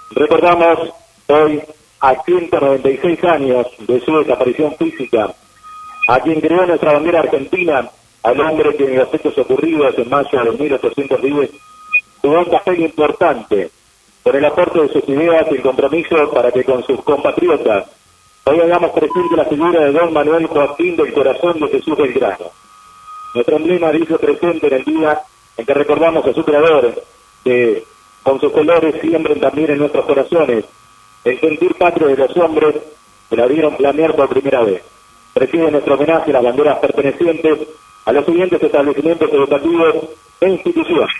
Recordamos hoy, a 196 años de su desaparición física, a quien creó nuestra bandera argentina, al hombre que en los hechos ocurridos en mayo de 1810 tuvo un papel importante por el aporte de sus ideas y el compromiso para que con sus compatriotas hoy hagamos presente la figura de don Manuel Joaquín del Corazón de Jesús Belgrano. Nuestro emblema dice presente en el día en que recordamos a su creador, que con sus colores siembren también en nuestros corazones el sentir patrio de los hombres que la vieron planear por primera vez. Recibe nuestro homenaje las banderas pertenecientes a los siguientes establecimientos educativos e instituciones.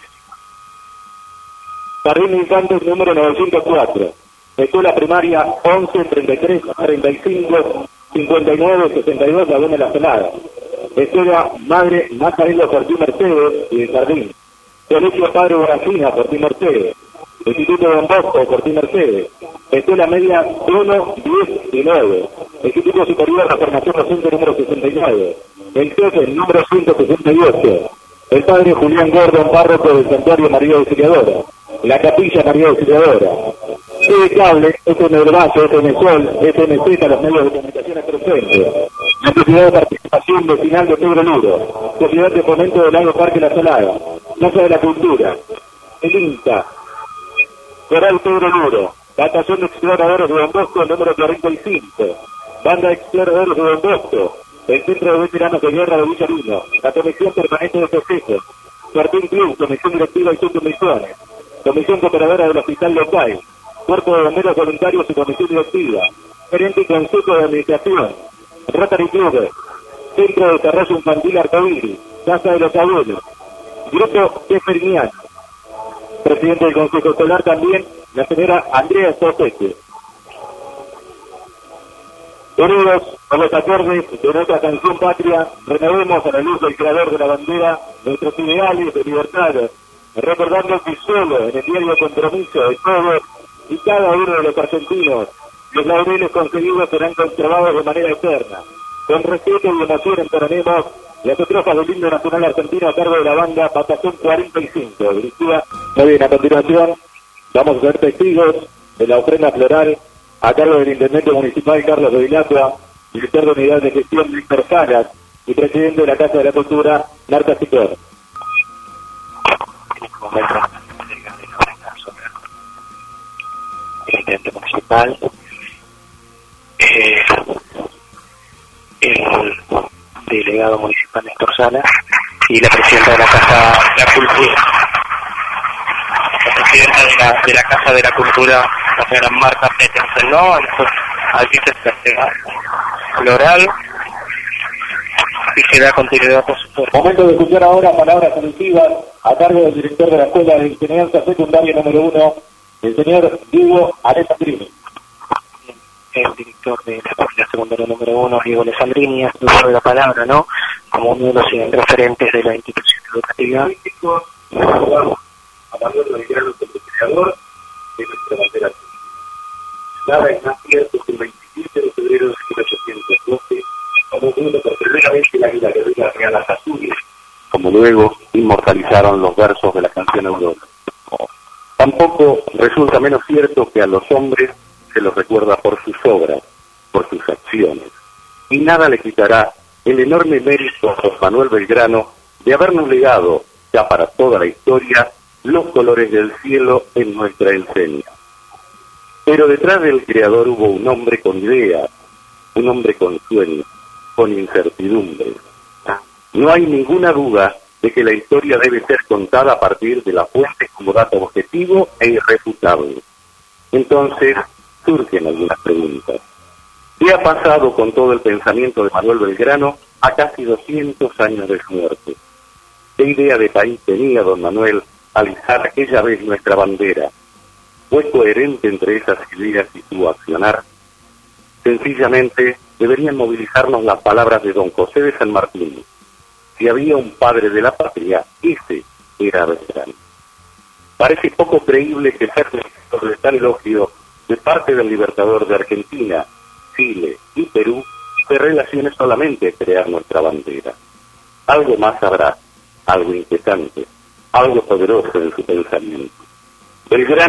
Jardín de Infantes número 904, Escuela Primaria 11, 33, 35, 59, 62, Laguna de la Celada. Escuela Madre Macarena Fortín Mercedes y el Jardín. Colegio Padre Boracina, Fortín Mercedes. Instituto Don Bosco, Fortín Mercedes. Escuela Media 1, 10 y 9. Instituto Superior de Formación Docente número 69. El jefe número 168. El Padre Julián Gordon, párroco del Santuario María Auxiliadora. La Capilla María Auxiliadora. TV Cable, FM Valle, FM Sol, FMZ, los medios de comunicaciones presentes. La Sociedad de Participación Vecinal de Pedro Luro. Sociedad de Fomento del Lago Parque La Salada. Casa de la Cultura. El INTA. Coral Pedro Luro. Batallón de Exploradores de Don Bosco, número 45. Banda de Exploradores de Don Bosco. El Centro de Veteranos de Guerra de Villarino. La Comisión Permanente de Festejos. Jardín Club, Comisión Directiva y Subcomisiones. Comisión Cooperadora del Hospital Local. Cuerpo de Bomberos Voluntarios y Comisión Directiva. Gerente y Consejo de Administración. Rotary Club. Centro de Desarrollo Infantil Arcoíris. Casa de los Abuelos. Grupo Teferniano. Presidente del Consejo Escolar también, la señora Andrea Soseque. Unidos con los acordes de nuestra canción patria, renovemos a la luz del creador de la bandera nuestros ideales de libertad, recordando que solo en el diario compromiso de todos y cada uno de los argentinos, los laureles conseguidos serán conservados de manera eterna. Con respeto y emoción entonaremos las estrofas del himno nacional argentino a cargo de la banda Batallón 45, dirigida. Muy bien, a continuación vamos a ser testigos de la ofrenda floral a cargo del intendente municipal Carlos de Vilacqua, director de unidad de gestión Víctor Salas y presidente de la Casa de la Cultura, Marta Sicor. El intendente municipal, el delegado municipal Néstor Salas y la presidenta de la Casa de la Cultura, la presidenta de la Casa de la Cultura, la señora Marta Petersen, ¿no? Aquí se entrega floral y se da continuidad por supuesto. Momento de escuchar ahora palabras elusivas a cargo del director de la Escuela de Enseñanza Secundaria número 1, el señor Diego Alessandrini. El director de la Escuela Secundaria número 1, Diego Alessandrini, ha tomado la palabra, ¿no? Como uno de los referentes de la institución educativa. A Manuel Belgrano como creador de nuestra bandera. Nada es más cierto que el 27 de febrero de 1812, como uno por primera vez en la vida de la Real Asturias, como luego inmortalizaron los versos de la canción Aurora. Tampoco resulta menos cierto que a los hombres se los recuerda por sus obras, por sus acciones, y nada le quitará el enorme mérito a don Manuel Belgrano de habernos legado, ya para toda la historia, los colores del cielo en nuestra enseña. Pero detrás del creador hubo un hombre con ideas, un hombre con sueños, con incertidumbres. No hay ninguna duda de que la historia debe ser contada a partir de las fuentes como dato objetivo e irrefutable. Entonces surgen algunas preguntas. ¿Qué ha pasado con todo el pensamiento de Manuel Belgrano a casi 200 años de su muerte? ¿Qué idea de país tenía don Manuel al izar aquella vez nuestra bandera? ¿Fue coherente entre esas ideas y su accionar? Sencillamente deberían movilizarnos las palabras de don José de San Martín. Si había un padre de la patria, ese era Belgrano. Parece poco creíble que ser de tal elogio de parte del libertador de Argentina, Chile y Perú se relacione solamente a crear nuestra bandera. Algo más habrá, algo inquietante, algo poderoso en su pensamiento. Belgrano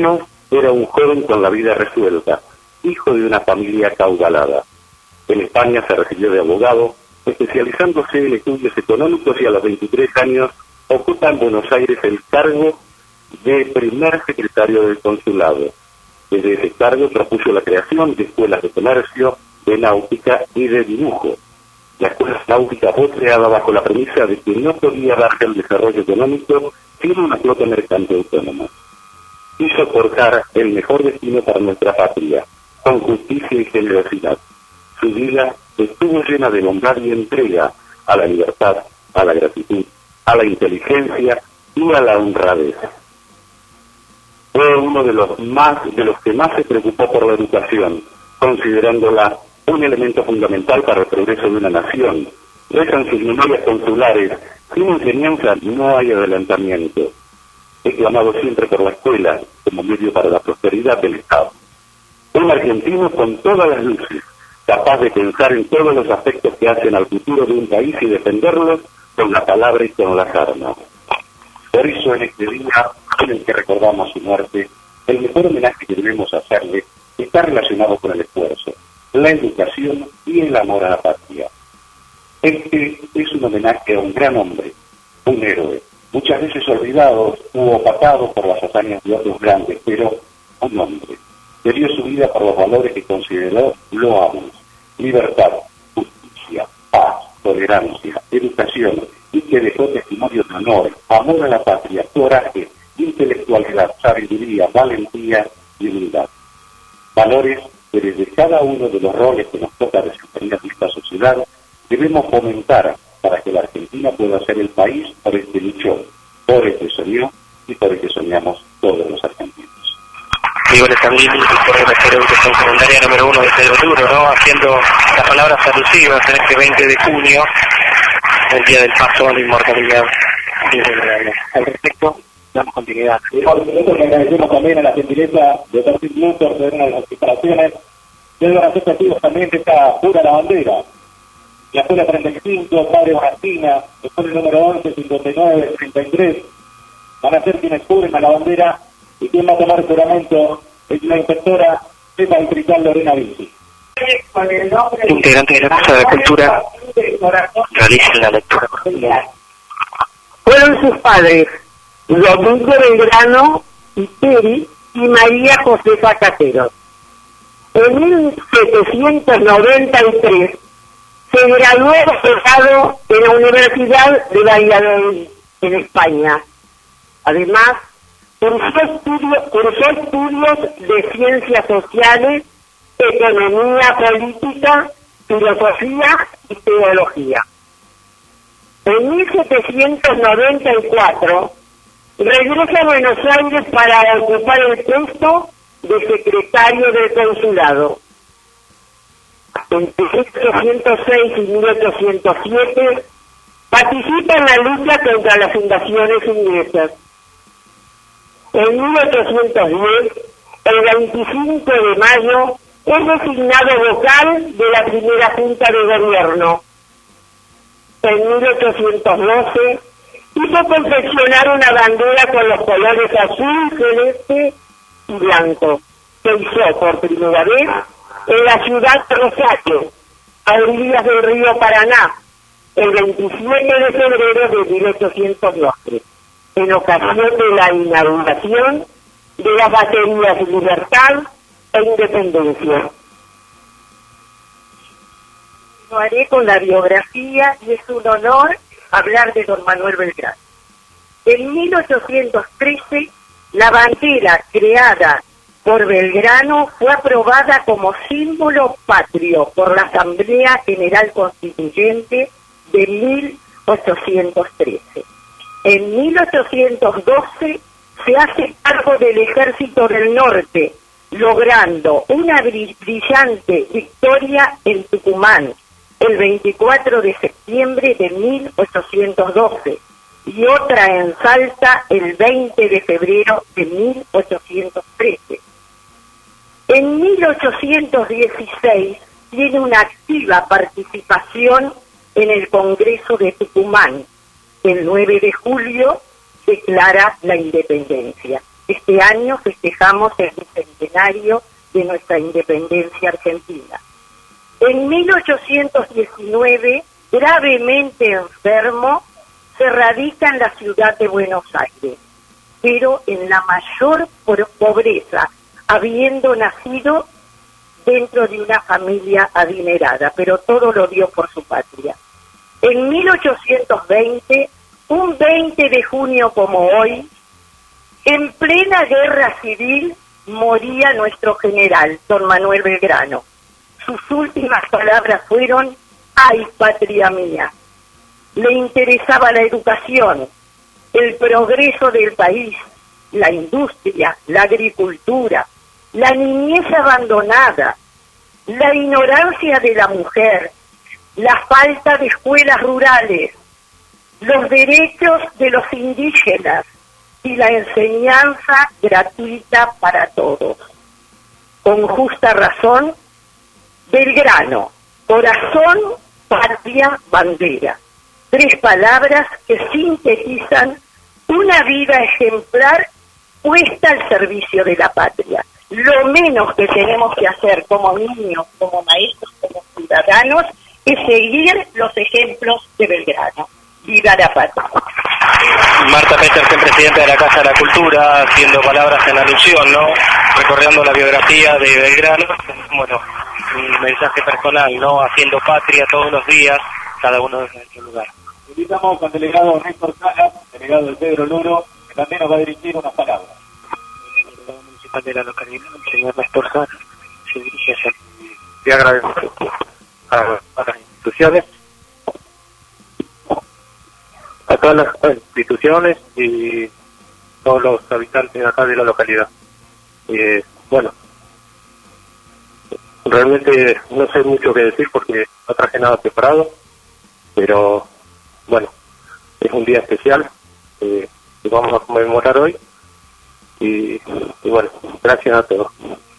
Era un joven con la vida resuelta, hijo de una familia acaudalada. En España se recibió de abogado, especializándose en estudios económicos, y a los 23 años ocupa en Buenos Aires el cargo de primer secretario del consulado. Desde ese cargo propuso la creación de escuelas de comercio, de náutica y de dibujo. La escuela náutica fue creada bajo la premisa de que no podía darse el desarrollo económico sin una flota mercante autónoma. Hizo forjar el mejor destino para nuestra patria, con justicia y generosidad. Su vida estuvo llena de bondad y entrega a la libertad, a la gratitud, a la inteligencia y a la honradez. Fue uno de los que más se preocupó por la educación, considerándola un elemento fundamental para el progreso de una nación. Rezan sus memorias consulares: sin enseñanza no hay adelantamiento. He clamado siempre por la escuela como medio para la prosperidad del Estado. Un argentino con todas las luces, capaz de pensar en todos los aspectos que hacen al futuro de un país y defenderlos con la palabra y con las armas. Por eso, en este día en el que recordamos su muerte, el mejor homenaje que debemos hacerle está relacionado con el esfuerzo, la educación y el amor a la patria. Este es un homenaje a un gran hombre, un héroe, muchas veces olvidado u opacado por las hazañas de otros grandes, pero un hombre que dio su vida por los valores que consideró loables: libertad, justicia, paz, tolerancia, educación, y que dejó testimonio de honor, amor a la patria, coraje, intelectualidad, sabiduría, valentía y humildad. Valores que desde cada uno de los roles que nos toca desempeñar en esta sociedad debemos fomentar para que la Argentina pueda ser el país por el que luchó, por el que soñó y por el que soñamos todos los argentinos. Igual también por la educación secundaria número 1 de Pedro Duro, ¿no? Haciendo las palabras alusivas en este 20 de junio, el día del paso a la inmortalidad. Al respecto, damos continuidad. Y por supuesto que agradecemos también a la gentileza de Perfil Blue por tener una de las preparaciones. Deben hacer testigos también de esta pura la bandera. La escuela 35, Padre Bonacina, escuela número 11, 59, 33, van a ser quienes cubren a la bandera, y quien va a tomar juramento es la inspectora Pepa Distrital Lorena Vinci. Integrantes de la Casa de Cultura realicen la lectura. Fueron sus padres Domingo Belgrano y Peri y María Josefa Caseros. En 1793 se graduó doctorado en la Universidad de Valladolid, en España. Además, cursó estudios de ciencias sociales, economía política, filosofía y teología. En 1794 regresa a Buenos Aires para ocupar el puesto de secretario del consulado. Entre 1806 y 1807 participa en la lucha contra las invasiones inglesas. En 1810, el 25 de mayo, es designado vocal de la primera Junta de Gobierno. En 1812, hizo confeccionar una bandera con los colores azul, celeste y blanco, que hizo por primera vez en la ciudad de Rosario, a orillas del río Paraná, el 27 de febrero de 1812, en ocasión de la inauguración de las baterías Libertad e Independencia. Lo haré con la biografía y es un honor hablar de don Manuel Belgrano. En 1813, la bandera creada por Belgrano fue aprobada como símbolo patrio por la Asamblea General Constituyente de 1813. En 1812 se hace cargo del Ejército del Norte, logrando una brillante victoria en Tucumán el 24 de septiembre de 1812 y otra en Salta el 20 de febrero de 1813. En 1816 tiene una activa participación en el Congreso de Tucumán. El 9 de julio declara la independencia. Este año festejamos el bicentenario de nuestra independencia argentina. En 1819, gravemente enfermo, se radica en la ciudad de Buenos Aires, pero en la mayor pobreza, habiendo nacido dentro de una familia adinerada, pero todo lo dio por su patria. En 1820, un 20 de junio como hoy, en plena guerra civil, moría nuestro general, don Manuel Belgrano. Sus últimas palabras fueron: ¡ay, patria mía! Le interesaba la educación, el progreso del país, la industria, la agricultura, la niñez abandonada, la ignorancia de la mujer, la falta de escuelas rurales, los derechos de los indígenas y la enseñanza gratuita para todos. Con justa razón, Belgrano, corazón, patria, bandera. 3 palabras que sintetizan una vida ejemplar puesta al servicio de la patria. Lo menos que tenemos que hacer como niños, como maestros, como ciudadanos, es seguir los ejemplos de Belgrano. ¡Viva la patria! Marta Petersen, presidenta de la Casa de la Cultura, haciendo palabras en alusión, ¿no? Recorriendo la biografía de Belgrano, bueno, un mensaje personal, ¿no? Haciendo patria todos los días, cada uno en su lugar. Invitamos al delegado Néstor Salas, delegado de Pedro Luro, que también nos va a dirigir unas palabras. El delegado municipal de la localidad, el señor Néstor Salas, se dirige hacia y agradecer a las instituciones, a todas las instituciones y todos los habitantes acá de la localidad. Bueno, realmente no sé mucho que decir porque no traje nada preparado, pero bueno, es un día especial que vamos a conmemorar hoy y bueno, gracias a todos.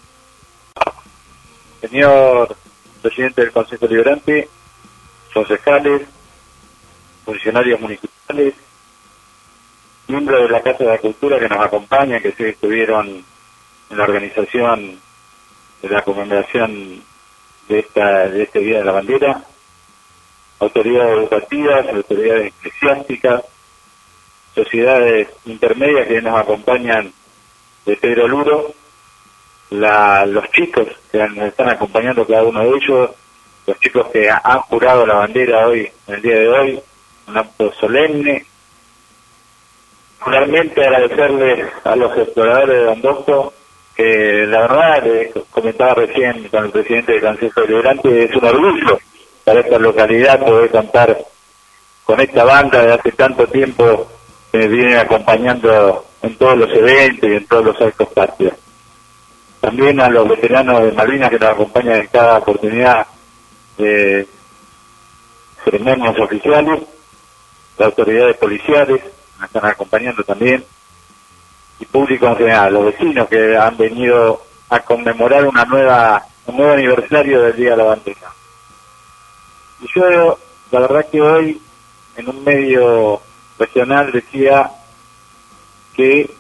Señor presidente del Consejo Deliberante, concejales, funcionarios municipales, miembros de la Casa de la Cultura que nos acompañan, que sí estuvieron en la organización de la conmemoración de este Día de la Bandera, autoridades educativas, autoridades eclesiásticas, sociedades intermedias que nos acompañan de Pedro Luro, los chicos que nos están acompañando, cada uno de ellos, los chicos que han jurado la bandera hoy, en el día de hoy, un acto solemne. Finalmente agradecerles a los exploradores de Don Bosco, que la verdad, les comentaba recién con el presidente del Consejo Deliberante, es un orgullo para esta localidad poder contar con esta banda de hace tanto tiempo que me viene acompañando en todos los eventos y en todos los actos patrios. También a los veteranos de Malvinas que nos acompañan en cada oportunidad de ceremonias oficiales, las autoridades policiales nos están acompañando también, y público en general, los vecinos que han venido a conmemorar un nuevo aniversario del Día de la Bandera. Y yo, la verdad que hoy, en un medio regional decía que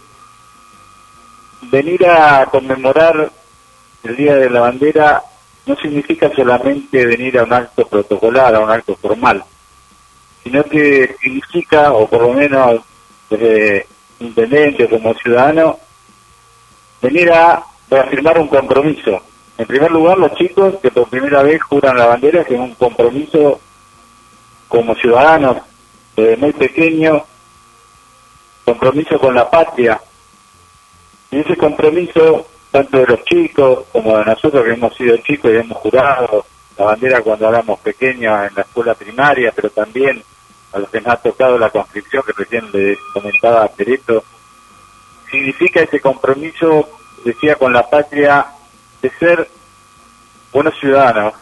venir a conmemorar el Día de la Bandera no significa solamente venir a un acto protocolar, a un acto formal, sino que significa, o por lo menos desde intendente o como ciudadano, venir a reafirmar un compromiso. En primer lugar, los chicos que por primera vez juran la bandera, que es un compromiso como ciudadanos desde muy pequeño, compromiso con la patria. Y ese compromiso, tanto de los chicos como de nosotros que hemos sido chicos y hemos jurado la bandera cuando éramos pequeños en la escuela primaria, pero también a los que nos ha tocado la conscripción que recién le comentaba a Pereto, significa ese compromiso, decía, con la patria, de ser buenos ciudadanos,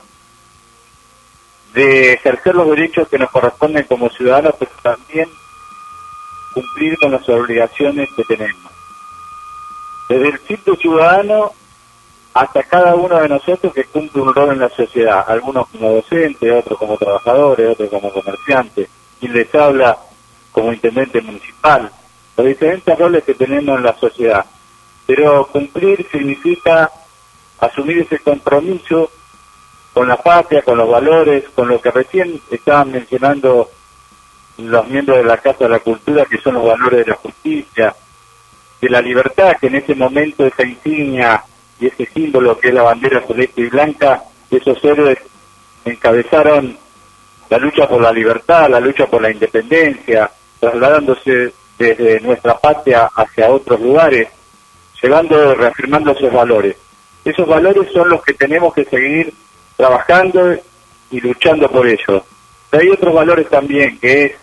de ejercer los derechos que nos corresponden como ciudadanos, pero también cumplir con las obligaciones que tenemos. Desde el simple ciudadano hasta cada uno de nosotros que cumple un rol en la sociedad, algunos como docentes, otros como trabajadores, otros como comerciantes, quien les habla como intendente municipal, los diferentes roles que tenemos en la sociedad. pero cumplir significa asumir ese compromiso con la patria, con los valores, con lo que recién estaban mencionando los miembros de la Casa de la Cultura, que son los valores de la justicia, de la libertad, que en ese momento esa insignia y ese símbolo que es la bandera celeste y blanca, esos héroes encabezaron la lucha por la libertad, la lucha por la independencia, trasladándose desde nuestra patria hacia otros lugares, reafirmando esos valores. Esos valores son los que tenemos que seguir trabajando y luchando por ellos. Pero hay otros valores también, que es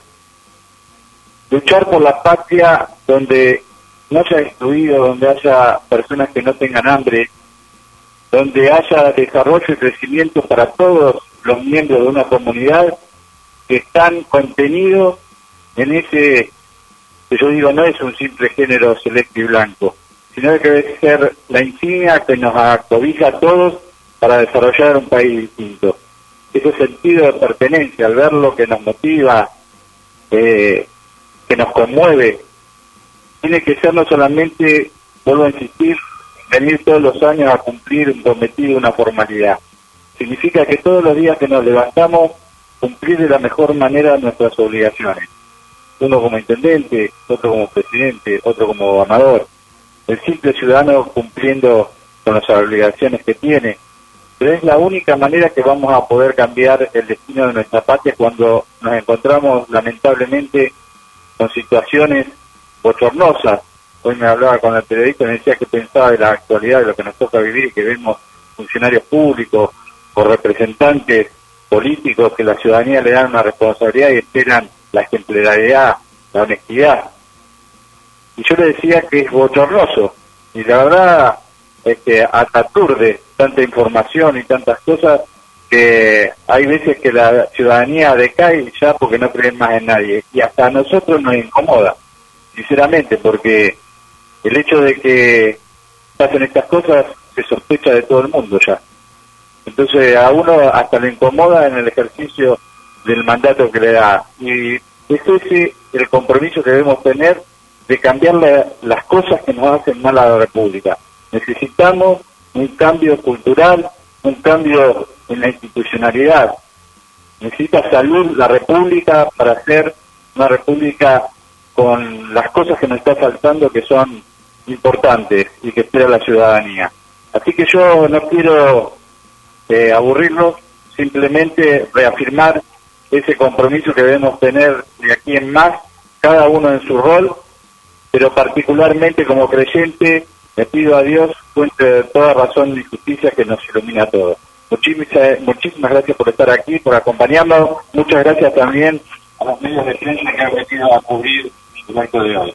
luchar por la patria donde no haya excluido, donde haya personas que no tengan hambre, donde haya desarrollo y crecimiento para todos los miembros de una comunidad, que están contenidos en ese, que yo digo, no es un simple género celeste y blanco, sino que debe ser la insignia que nos acobija a todos para desarrollar un país distinto. Ese sentido de pertenencia, al ver lo que nos motiva, que nos conmueve, tiene que ser no solamente, vuelvo a insistir, venir todos los años a cumplir un cometido, una formalidad. Significa que todos los días que nos levantamos, cumplir de la mejor manera nuestras obligaciones. Uno como intendente, otro como presidente, otro como gobernador. El simple ciudadano cumpliendo con las obligaciones que tiene. Pero es la única manera que vamos a poder cambiar el destino de nuestra patria cuando nos encontramos lamentablemente con situaciones bochornosas. Hoy me hablaba con el periodista y me decía que pensaba de la actualidad, de lo que nos toca vivir, que vemos funcionarios públicos o representantes políticos que la ciudadanía le dan una responsabilidad y esperan la ejemplaridad, la honestidad. Y yo le decía que es bochornoso, y la verdad es que aturde tanta información y tantas cosas que hay veces que la ciudadanía decae ya porque no creen más en nadie, y hasta a nosotros nos incomoda, sinceramente, porque el hecho de que pasen estas cosas se sospecha de todo el mundo ya. Entonces a uno hasta le incomoda en el ejercicio del mandato que le da, y es ese el compromiso que debemos tener de cambiar las cosas que nos hacen mal a la República. Necesitamos un cambio cultural, un cambio en la institucionalidad. Necesita salud la República para ser una República con las cosas que nos está faltando, que son importantes y que espera la ciudadanía. Así que yo no quiero aburrirlos, simplemente reafirmar ese compromiso que debemos tener de aquí en más, cada uno en su rol, pero particularmente como creyente le pido a Dios, fuente de toda razón y justicia, que nos ilumine a todos. Muchísimas gracias por estar aquí, por acompañarnos. Muchas gracias también a los medios de prensa que han venido a cubrir el acto de hoy.